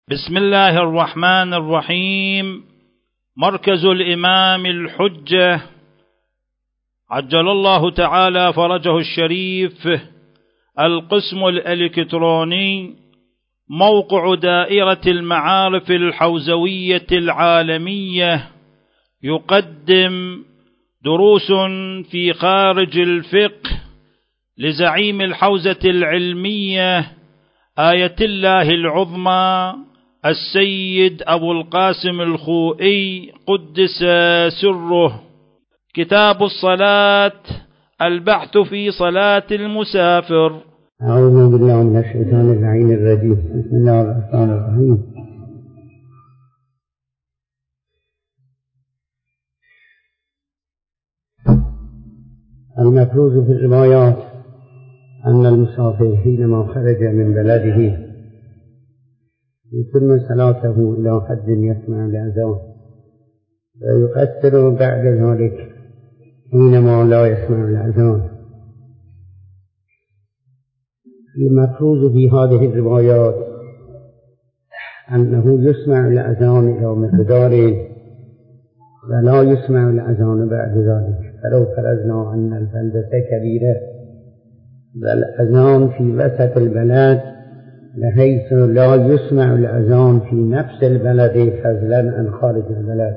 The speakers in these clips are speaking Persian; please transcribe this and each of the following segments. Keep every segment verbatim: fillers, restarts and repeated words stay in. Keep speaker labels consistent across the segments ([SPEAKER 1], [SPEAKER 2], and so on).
[SPEAKER 1] بسم الله الرحمن الرحيم. مركز الإمام الحجة عجل الله تعالى فرجه الشريف، القسم الإلكتروني، موقع دائرة المعارف الحوزوية العالمية، يقدم دروس في خارج الفقه لزعيم الحوزة العلمية آية الله العظمى السيد أبو القاسم الخوئي قدس سره. كتاب الصلاة، البحث في صلاة المسافر.
[SPEAKER 2] أعوذ بالله من الشيطان اللعين الرجيم. بسم الله الرحمن الرحيم. المفروض في الروايات أن المسافر حينما خرج من بلده يتم صلاته إلى حد يسمع الأذان، ويقصر بعد ذلك حينما لا يسمع الأذان. المفروض في هذه الروايات أنه يسمع الأذان إلى مقدار ولا يسمع الأذان بعد ذلك. فلو فرضنا أن البلدة كبيرة والأذان في وسط البلد بحيث لا يسمع الأذان في نفس البلد فضلا عن خارج البلد،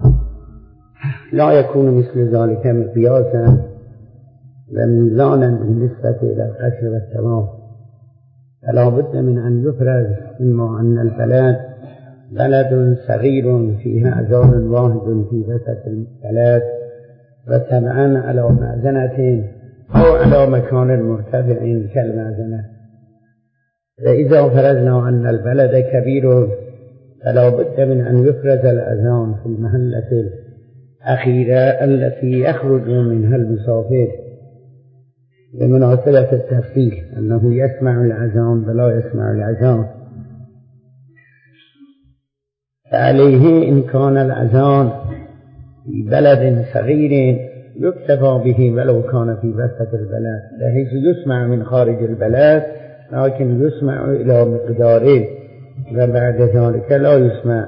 [SPEAKER 2] لا يكون مثل ذلك مقياسا وميزانا بالنسبة إلى القشر والتمام. فلا بد من أن يفرز إما أن البلد بلد صغير فيها أذان واحد في وسط البلد وتبعا على مأذنة أو على مكان مرتفع كالمأذنة. فإذا فرضنا أن البلد كبير فلا بد من أن يفرز الأذان في المحلة الأخيرة التي يخرج منها المسافر بمناسبة التفصيل أنه يسمع الأذان ولا يسمع الأذان. فعليه إن كان الأذان في بلد صغير يكتفى به ولو كان في وسط البلد بحيث يسمع من خارج البلد، لكن يسمع إلى مقداره وبعد ذلك لا يسمع.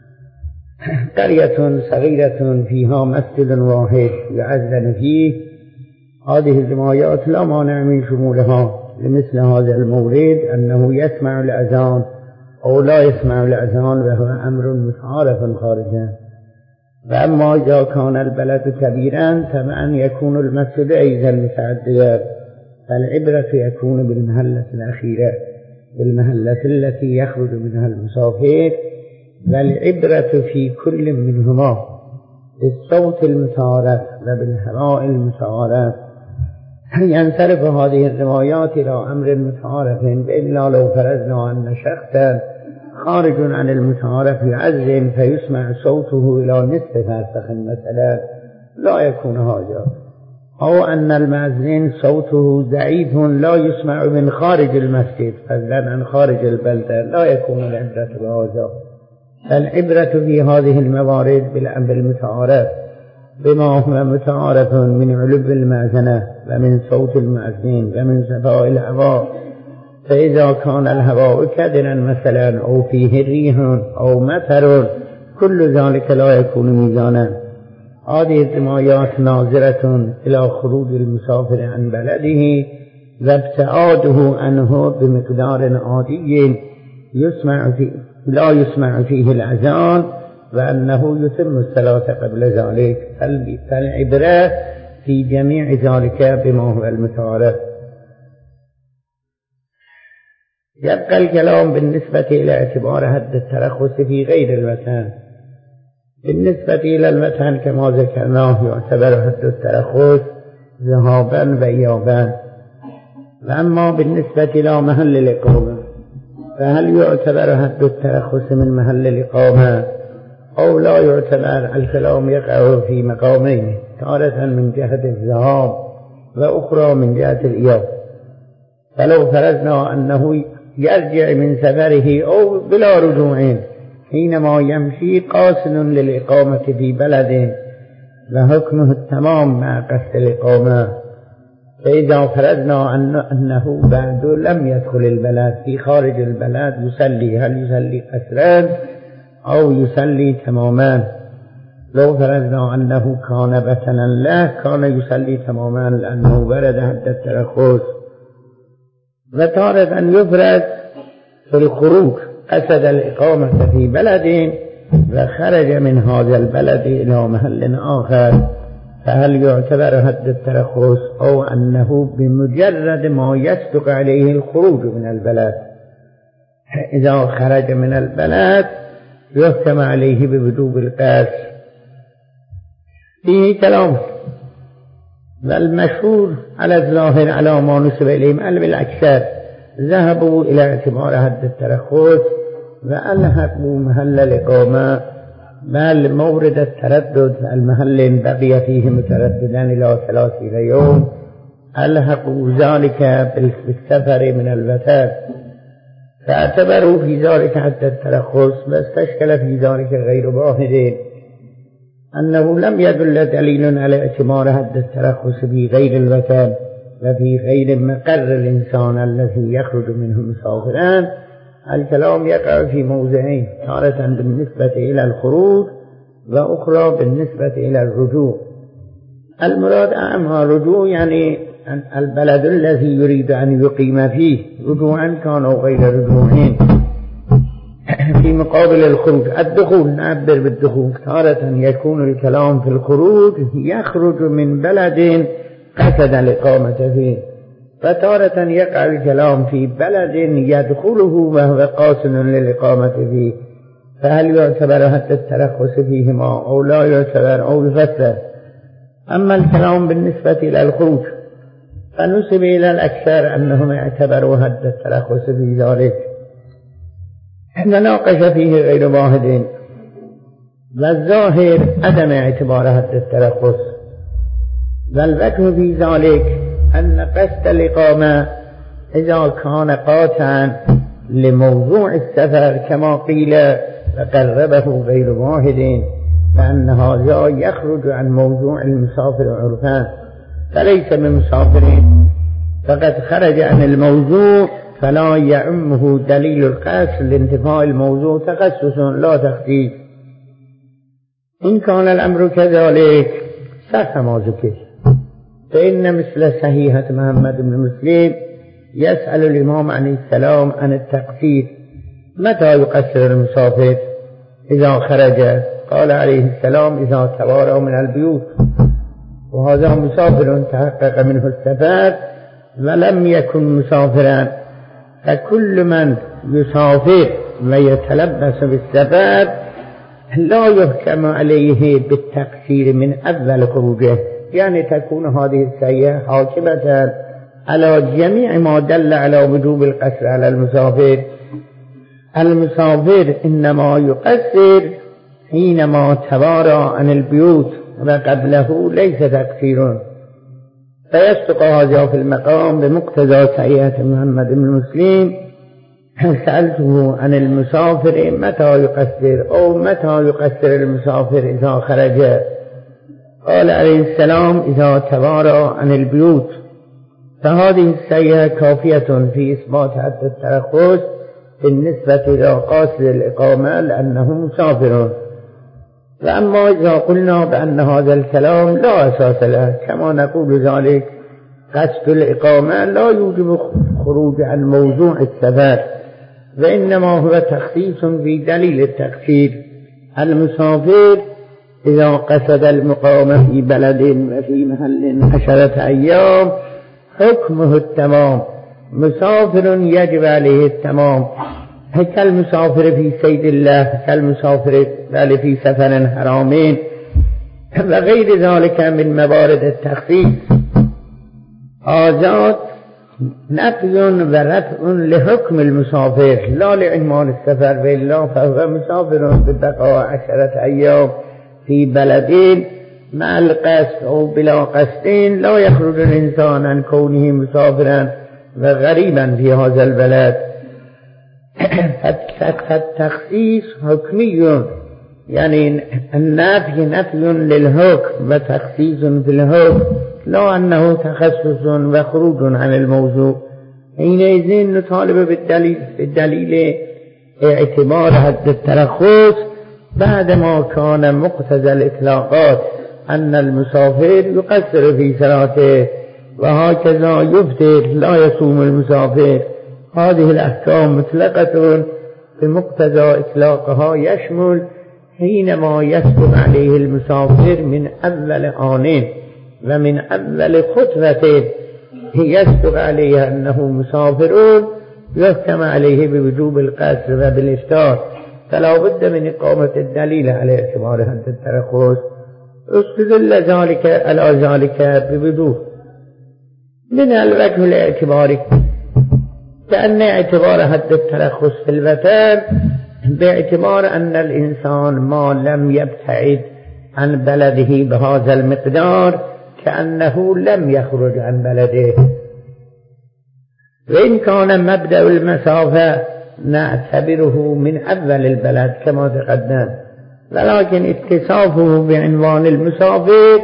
[SPEAKER 2] قرية صغيرة فيها مسجد واحد يؤذن فيه، هذه الروايات لا مانع من شمولها لمثل هذا المورد أنه يسمع الأذان أو لا يسمع الأذان وهو أمر متعارف خارجا. وأما إذا كان البلد كبيرا طبعا يكون المسجد أيضا متعددا، فالعبرة يكون بالمحلة الأخيرة بالمحلة التي يخرج منها المسافر، والعبرة في كل منهما بالصوت المتعارف وبالهواء المتعارف. ينصرف هذه الروايات إلى أمر متعارف، إلا لو فرضنا أن شخصا خارج عن المتعارف يؤذن فيسمع صوته إلى نصف فرسخ مثلا لا يكون هذا، أو أن المؤذن صوته ضعيف لا يسمع من خارج المسجد فضلا عن خارج البلدة لا يكون العبرة بهذا. العبرة في هذه الموارد بالأمر المتعارف بما هو متعارف من علو المأذنة ومن صوت المؤذن ومن صفاء الهواء. فإذا كان الهواء كدرا مثلا أو فيه ريح أو مطر كل ذلك لا يكون ميزانا. هذه الروايات ناظرة إلى خروج المسافر عن بلده وابتعاده عنه بمقدار عادي يسمع فيه لا يسمع فيه الأذان، وأنه يتم الصلاة قبل ذلك. فالعبرة في جميع ذلك بما هو المتعارف. يبقى الكلام بالنسبة إلى اعتبار حد الترخص في غير الوطن. بالنسبة إلى الوطن كما ذكرناه يعتبر حد الترخص ذهابا وإيابا. وأما بالنسبة إلى محل الإقامة فهل يعتبر حد الترخص من محل الإقامة أو لا يعتبر؟ الكلام يقع في مقامين، تارة من جهة الذهاب وأخرى من جهة الإياب. فلو فرضنا أنه يرجع من سفره أو بلا رجوع حينما يمشي قاصد للإقامة في بلده وحكمه التمام مع قصد الإقامة، فإذا فرضنا أنه بعد لم يدخل البلد في خارج البلد يصلي، هل يصلي قصرا أو يصلي تماما؟ لو فرضنا أنه كان بطنا له كان يصلي تماما لأنه ورد حد الترخص. وتارة أن يفرض في الخروج، قصد الإقامة في بلد وخرج من هذا البلد إلى محل آخر، فهل يعتبر حد الترخص أو أنه بمجرد ما يصدق عليه الخروج من البلد؟ إذا خرج من البلد يحكم عليه بوجوب القصر. فيه كلام، والمشهور على الظاهر على ما نسب إليهم أن بالأكثر ذهبوا إلى اعتبار حد الترخص وألحقوا محل الإقامة، بل مورد التردد المحل بقي فيه مترددا إلى ثلاثين يوم ألحقوا ذلك بالسفر من الوطن، فاعتبروا في ذلك حد الترخص، واستشكل في ذلك غير واحد أنه لم يدل دليل على اعتبار حد الترخص في غير الوطن وفي غير مقر الإنسان الذي يخرج منه مسافرا. الكلام يقع في موضعين، تارة بالنسبة إلى الخروج وأخرى بالنسبة إلى الرجوع. المراد أعمها الرجوع يعني البلد الذي يريد أن يقيم فيه، رجوعا كان أو غير رجوعين. في مقابل الخروج الدخول، نعبر بالدخول، تارة يكون الكلام في الخروج يخرج من بلد قصد الإقامة فيه، فتارة يقع الكلام في بلد يدخله وهو قاصد للإقامة فيه، فهل يعتبر حتى الترخص فيهما أو لا يعتبر أو يفسر؟ أما الكلام بالنسبة إلى الخروج فنسب إلى الأكثر أنهم اعتبروا حد الترخص في ذلك، نناقش فيه غير واحد، والظاهر عدم اعتبار حد الترخص، والوجه في ذلك أن قصد الإقامة إذا كان قاطعا لموضوع السفر كما قيل وقربه غير واحد، فأن هذا يخرج عن موضوع المسافر عرفا، فليس من مسافرين، فقد خرج عن الموضوع فلا يعمه دليل القصد لانتفاء الموضوع تخصص لا تخصيص. إن كان الأمر كذلك صح ما ذكر، فإن مثل صحيحة محمد بن مسلم يسأل الإمام عليه السلام عن التقصير، متى يقصر المسافر إذا خرج؟ قال عليه السلام إذا توارى من البيوت، وهذا مسافر تحقق منه السفر ولم يكن مسافرا، فكل من يسافر ويتلبس بالسفر لا يحكم عليه بالتقصير من أول خروجه، يعني تكون هذه السيئة حاكمة على جميع ما دل على وجوب القصر على المسافر. المسافر إنما يقصر حينما توارى عن البيوت وقبله ليس تقصير، فيصدق هذا في المقام بمقتضى سيئة محمد بن مسلم. سألته عن المسافر متى يقصر أو متى يقصر المسافر إذا خرج؟ قال عليه السلام إذا توارى عن البيوت، فهذه السيئة كافية في إثبات حد الترخص بالنسبة إلى قاصد الإقامة لأنه مسافر. فأما إذا قلنا بأن هذا الكلام لا أساس له كما نقول ذلك، قصد الإقامة لا يوجب خروج عن موضوع السفر، وإنما هو تخصيص في دليل التقصير. المسافر إذا قصد المقامة في بلد وفي محل عشرة أيام حكمه التمام، مسافر يجب عليه التمام، كالمسافر في سيد الله، كالمسافر في سفر حرامين وغير ذلك من موارد التخصيص. هذا نفي ورفع لحكم المسافر لا لإهمال السفر، وإلا فهو مسافر ببقاء عشرة أيام في بلدين مع القصد أو بلا قصدين، لا يخرج الإنسان عن كونه مسافرا وغريبا في هذا البلد. فالتخصيص حكمي، يعني النفي نفي للحكم وتخصيص في الحكم، لا أنه تخصص وخروج عن الموضوع. حينئذ نطالب بالدليل, بالدليل اعتبار حد الترخص بعدما كان مقتضى الإطلاقات أن المسافر يقصر في صلاته وهكذا يفطر لا يصوم المسافر. هذه الأحكام مطلقة بمقتضى إطلاقها يشمل حينما يسبق عليه المسافر من أول آن ومن أول خطوة يسبق عليه أنه مسافر يحكم عليه بوجوب القصر وبالإفطار، فلا بد من إقامة الدليل على اعتبار حد الترخص. استدل ذلك على ذلك بوضوح من الوجه الاعتباري، لأن اعتبار حد الترخص في الوطن باعتبار أن الإنسان ما لم يبتعد عن بلده بهذا المقدار كأنه لم يخرج عن بلده. وإن كان مبدأ المسافة نعتبره من أول البلد كما تقدم، ولكن اتصافه بعنوان المسافر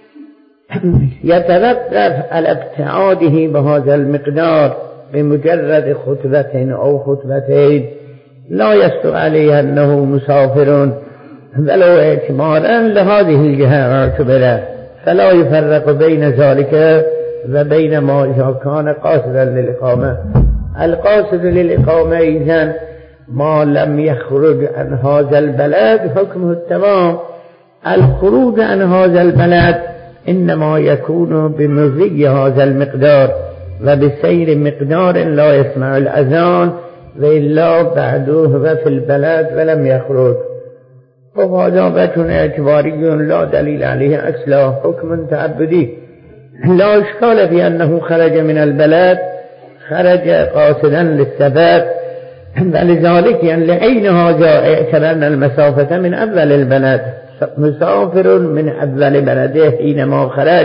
[SPEAKER 2] يتوقف على ابتعاده بهذا المقدار بمجرد خطبة أو خطبتين لا يصدق عليه أنه مسافر ولو اعتبارا لهذه الجهة اعتبره، فلا يفرق بين ذلك وبين ما إذا كان قاصدا للإقامة. القاصد للإقامة إذن ما لم يخرج عن هذا البلد حكمه التمام. الخروج عن هذا البلد إنما يكون بمضي هذا المقدار وبسير مقدار لا يسمع الأذان وإلا بعده وفي البلد ولم يخرج. وهذا وجه اعتباري لا دليل عليه أصلا، حكم تعبدي لا إشكال في أنه خرج من البلد، خرج قاصدا للسبب، ولذلك يعني لأين هذا اعتبرنا المسافة من أول البلد، مسافر من أول بلده حينما خرج.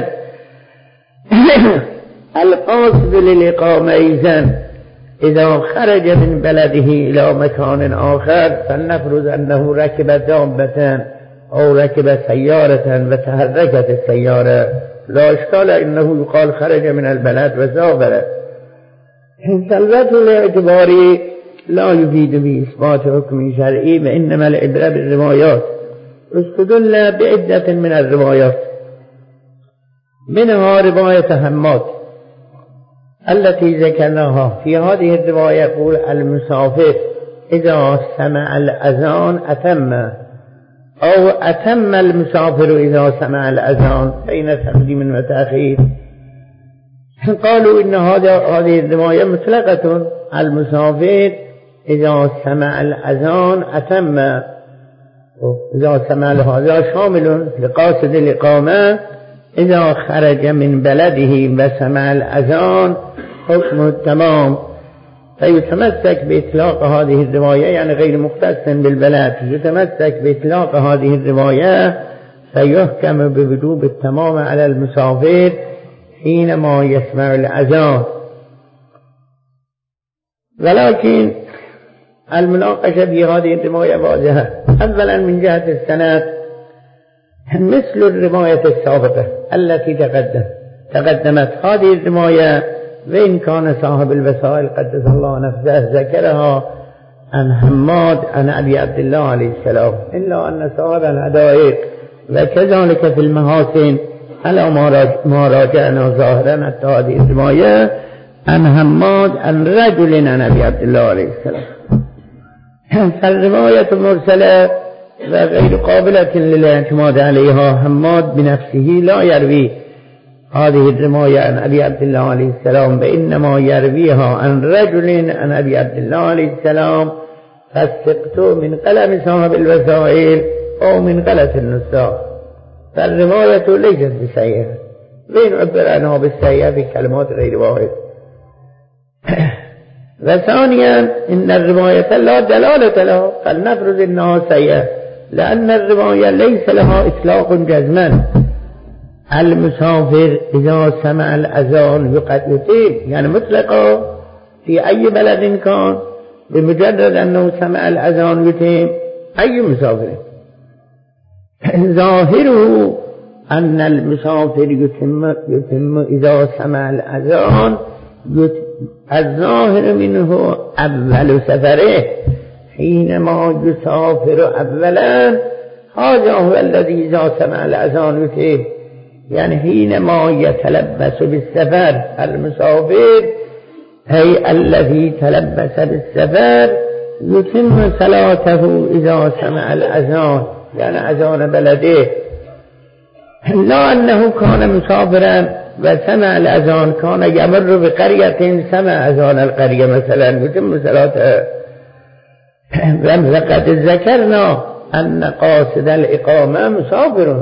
[SPEAKER 2] القاصد للإقامة إذن إذا خرج من بلده إلى مكان آخر فلنفرض أنه ركب دابة أو ركب سيارة وتحركت السيارة، لا إشكال إنه يقال خرج من البلد وسافر. فالوجه الاعتباري لا يفيد بإثبات حكم شرعي، وإنما العبرة بالروايات. استدل بعدة من الروايات، منها رواية حماد التي ذكرناها. في هذه الرواية يقول المسافر إذا سمع الأذان أتم، أو أتم المسافر إذا سمع الأذان، بين تقديم وتأخير. قالوا إن هذا هذه الرواية مطلقة، المسافر إذا سمع الأذان أتم، إذا سمع هذا شامل لقاصد الإقامة إذا خرج من بلده وسمع الأذان حكمه التمام. فيتمسك بإطلاق هذه الرواية، يعني غير مختص بالبلد، يتمسك بإطلاق هذه الرواية فيحكم بوجوب التمام على المسافر حينما يسمع الأذان. ولكن المناقشة في هذه الرواية واضحة. أولا من جهة السند مثل الرواية السابقة التي تقدم تقدمت هذه الرواية، وإن كان صاحب الوسائل قدس الله نفسه ذكرها عن حماد عن أبي عبد الله عليه السلام، إلا أن صاحب الحدائق وكذلك في المحاسن على ما راجعنا ظاهرا حتى هذه الرواية عن حماد عن رجل عن أبي عبد الله عليه السلام. فالرواية مرسلة وغير قابلة للاعتماد عليها. حماد بنفسه لا يروي هذه الرواية عن أبي عبد الله عليه السلام، بإنما يرويها عن رجل عن أبي عبد الله عليه السلام، فالثقت من قلم صاحب الوسائل أو من غلط النساء. فالرواية ليست بسيئة، وإن عبر عنها بالسيئة بكلمات غير واحد. وثانيا إن الرواية لا دلالة لها، فلنفرض إنها سيئة، لأن الرواية ليس لها إطلاق جزما. المسافر إذا سمع الأذان يقيم، يعني مطلقا في أي بلد كان بمجرد أنه سمع الأذان يتم أي مسافر. ظاهره أن المسافر يتم, يتم إذا سمع الأذان الظاهر منه أول سفره حينما يسافر أولا، هذا هو الذي إذا سمع الأذان يتم، يعني حينما يتلبس بالسفر المسافر أي الذي تلبس بالسفر يتم صلاته إذا سمع الأذان، يعني أذان بلده، لا أنه كان مسافرا وسمع الأذان، كان يمر بقرية سمع أذان القرية مثلا يتم صلاته. وقد ذكرنا أن قاصد الإقامة مسافر،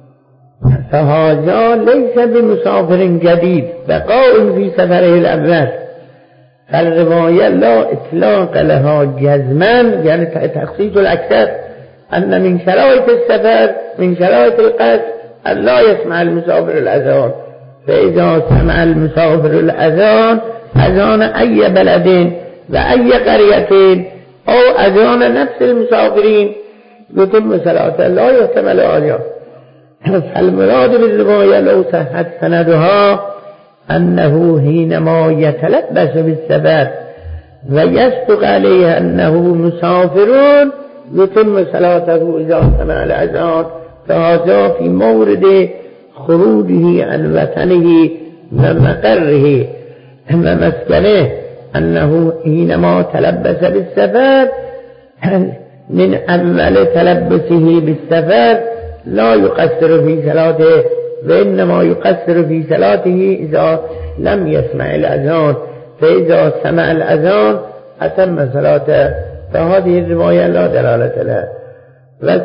[SPEAKER 2] فهذا ليس بمسافر جديد بقاء في سفره الأول، فالرواية لا إطلاق لها جزما، يعني تخصيص الأكثر أن من شرائط السفر من شرائط القصد أن لا يسمع المسافر الأذان، فإذا سمع المسافر الأذان أذان أي بلد وأي قرية أو أذان نفس المسافرين يتم صلاته، لا يحتمل آية. فالمراد بالرواية لو صحت سندها أنه حينما يتلبس بالسفر ويصدق عليه أنه مسافر يتم صلاته إذا سمع الأذان، فهذا في مورد خروجه عن وطنه ومقره ومسكنه، أنه حينما تلبس بالسفر من أول تلبسه بالسفر لا يقصر في صلاته، وإنما يقصر في صلاته إذا لم يسمع الأذان، فإذا سمع الأذان أتم صلاته، فهذه الرواية لا دلالة لها. بس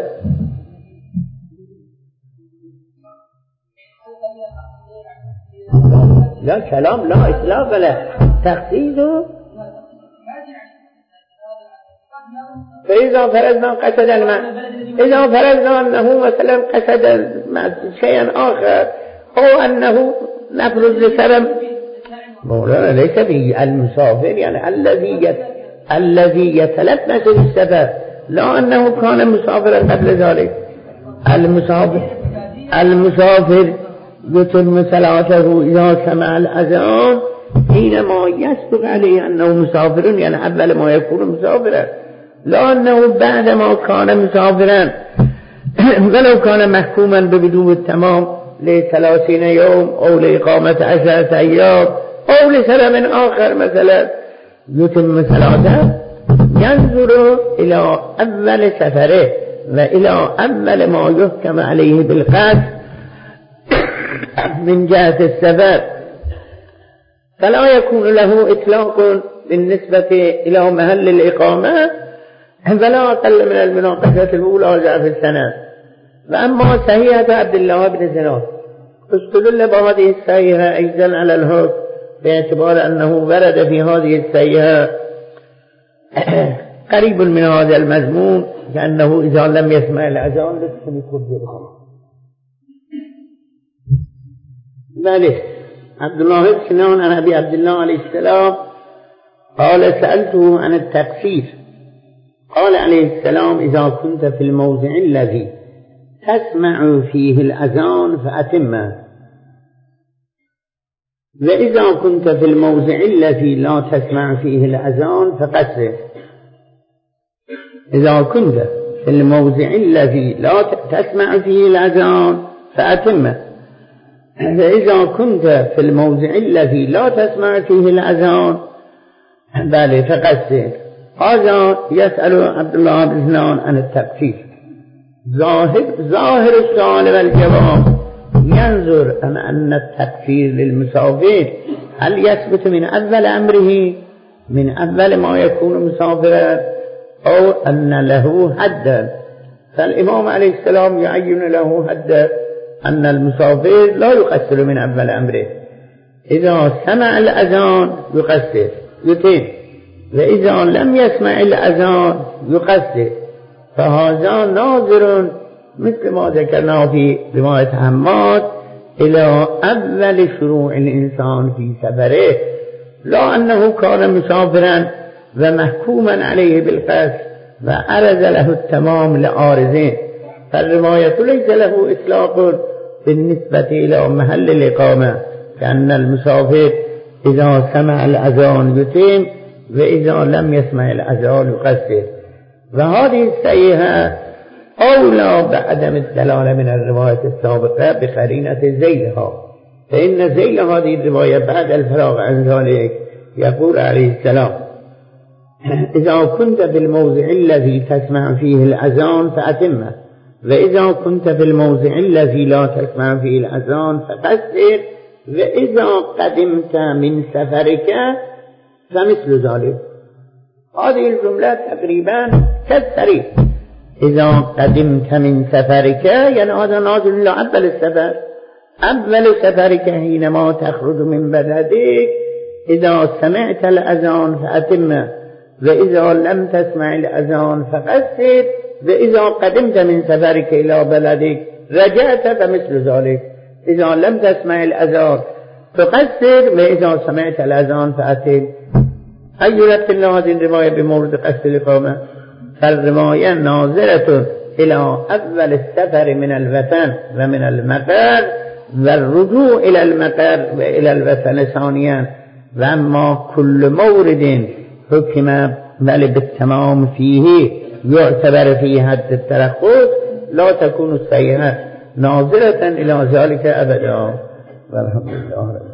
[SPEAKER 2] لا كلام لا إطلاق له تخصيصه. فإذا فرضنا قصد الماء، إذا فرضنا أنه مثلا قصد شيئا آخر أو أنه نفرض لسبب مولانا ليس به المسافر، يعني الذي الذي يتلبس بالسفر، لا أنه كان مسافرا قبل ذلك. المسافر المسافر يتم صلاته إذا سمع الأذان حينما يصدق عليه أنه مسافر، يعني أول ما يكون مسافرا، لا أنه بعدما كان مسافرا ولو كان محكوما ببدو التمام لثلاثين يوم أو لإقامة عشرة أيام أو لسبب آخر مثلا يتم صلاته، ينظر إلى أول سفره وإلى أول ما يحكم عليه بالقصد من جهة السفر، فلا يكون له إطلاق بالنسبة إلى محل الإقامة فلا أقل من المناقشة الأولى جاء في السنة. وأما صحيحة عبد الله بن زناد استدل بهذه الصحيحة أيضا على الحكم باعتبار أنه ورد في هذه الصحيحة قريب من هذا المضمون، كأنه إذا لم يسمع الأذان لسه يكون ذلك. عبد الله بن سنان عن أبي عبد الله عليه السلام قال سألته عن التقصير، قال عليه السلام إذا كنت في الموضع الذي تسمع فيه الأذان فأتمه، وإذا كنت في الموضع الذي لا تسمع فيه الأذان فقصر. إذا كنت في الموضع الذي لا تسمع فيه الأذان فأتمه، فإذا كنت في الموضع الذي لا تسمع فيه الأذان بل فقصر. هذا يسأل عبد الله بن سنان عن التقصير. ظاهر ظاهر السؤال والجواب ينظر أن التقصير للمسافر هل يثبت من أول أمره من أول ما يكون مسافرا أو أن له حدا، فالإمام عليه السلام يعين له حدا أن المسافر لا يقصر من أول أمره، إذا سمع الأذان يقصر يتم، وإذا لم يسمع الأذان يقصر. فهذا ناظر مثل ما ذكرنا في رواية حماد إلى أول شروع الإنسان في سفره، لا أنه كان مسافرا ومحكوما عليه بالقصد وأرز له التمام لعارضين، فالرواية ليس له إطلاق بالنسبة إلى محل الإقامة، كأن المسافر إذا سمع الأذان يتم وإذا لم يسمع الأذان يقصر. وهذه الصحيحة أولى بعدم الدلالة من الرواية السابقة بقرينة زيلها، فإن زيل هذه الرواية بعد الفراغ عن ذلك يقول عليه السلام: إذا كنت في الموضع الذي تسمع فيه الأذان فأتمه، وإذا كنت في الموضع الذي لا تسمع فيه الأذان فقصر، وإذا قدمت من سفرك فمثل ذلك. هذه الجملة تقريبا كالصريح. إذا قدمت من سفرك يعني هذا نازل إلى أول السفر، أول سفرك حينما تخرج من بلدك إذا سمعت الأذان فأتمه، وإذا لم تسمع الأذان فقصر، وإذا قدمت من سفرك إلى بلدك رجعت فمثل ذلك. إذا لم تسمع الأذان فقصر، وإذا سمعت الأذان فأتم. أي يمثل هذه الرواية بمورد قصد الإقامة؟ فالرواية ناظرة إلى أول السفر من الوطن ومن المقر والرجوع إلى المقر وإلى الوطن ثانيا. وأما كل مورد حكم بل بالتمام فيه يعتبر فيه حد الترخص لا تكون الصحيحة ناظرة إلى ذلك أبدا. والحمد لله.